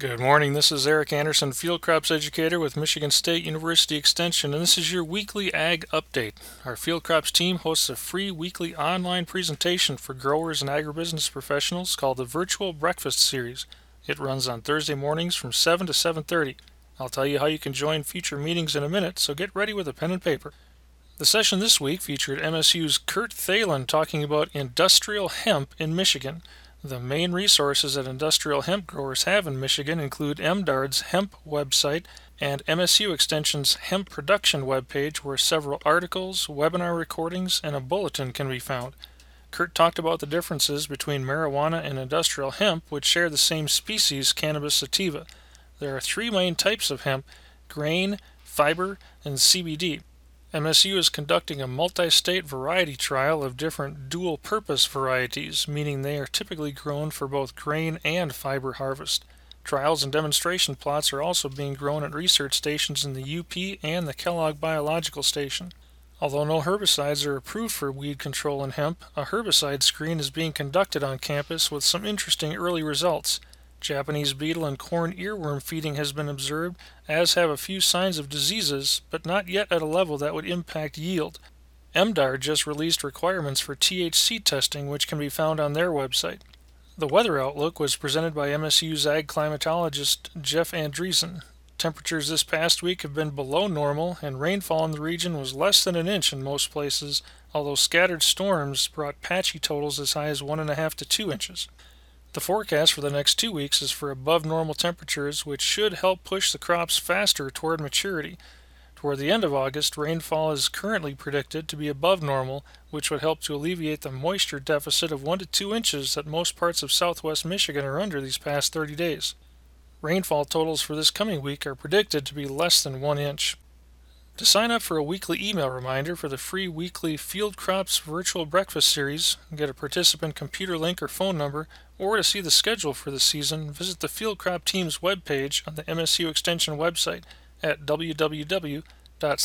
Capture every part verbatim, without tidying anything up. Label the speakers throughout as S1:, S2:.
S1: Good morning. This is Eric Anderson, Field Crops Educator with Michigan State University Extension, and this is your weekly Ag Update. Our Field Crops team hosts a free weekly online presentation for growers and agribusiness professionals called the Virtual Breakfast Series. It runs on Thursday mornings from seven to seven thirty. I'll tell you how you can join future meetings in a minute, so get ready with a pen and paper. The session this week featured M S U's Kurt Thalen talking about industrial hemp in Michigan. The main resources that industrial hemp growers have in Michigan include M D A R D's hemp website and M S U Extension's hemp production webpage, where several articles, webinar recordings, and a bulletin can be found. Kurt talked about the differences between marijuana and industrial hemp, which share the same species, Cannabis sativa. There are three main types of hemp: grain, fiber, and C B D. M S U is conducting a multi-state variety trial of different dual-purpose varieties, meaning they are typically grown for both grain and fiber harvest. Trials and demonstration plots are also being grown at research stations in the U P and the Kellogg Biological Station. Although no herbicides are approved for weed control in hemp, a herbicide screen is being conducted on campus with some interesting early results. Japanese beetle and corn earworm feeding has been observed, as have a few signs of diseases, but not yet at a level that would impact yield. M D A R D just released requirements for T H C testing, which can be found on their website. The weather outlook was presented by M S U's ag climatologist Jeff Andreessen. Temperatures this past week have been below normal, and rainfall in the region was less than an inch in most places, although scattered storms brought patchy totals as high as one and a half to two inches. The forecast for the next two weeks is for above normal temperatures, which should help push the crops faster toward maturity. Toward the end of August, rainfall is currently predicted to be above normal, which would help to alleviate the moisture deficit of one to two inches that most parts of southwest Michigan are under these past thirty days. Rainfall totals for this coming week are predicted to be less than one inch. To sign up for a weekly email reminder for the free weekly Field Crops Virtual Breakfast Series, get a participant computer link or phone number, or to see the schedule for the season, visit the Field Crop Team's webpage on the M S U Extension website at w w w dot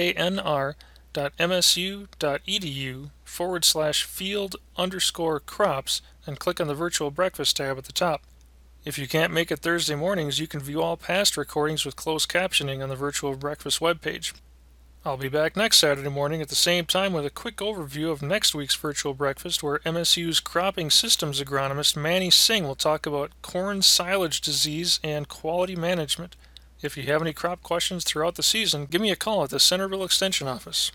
S1: canr.msu.edu forward slash field underscore crops and click on the Virtual Breakfast tab at the top. If you can't make it Thursday mornings, you can view all past recordings with closed captioning on the Virtual Breakfast webpage. I'll be back next Saturday morning at the same time with a quick overview of next week's Virtual Breakfast, where M S U's cropping systems agronomist Manny Singh will talk about corn silage disease and quality management. If you have any crop questions throughout the season, give me a call at the Centerville Extension office.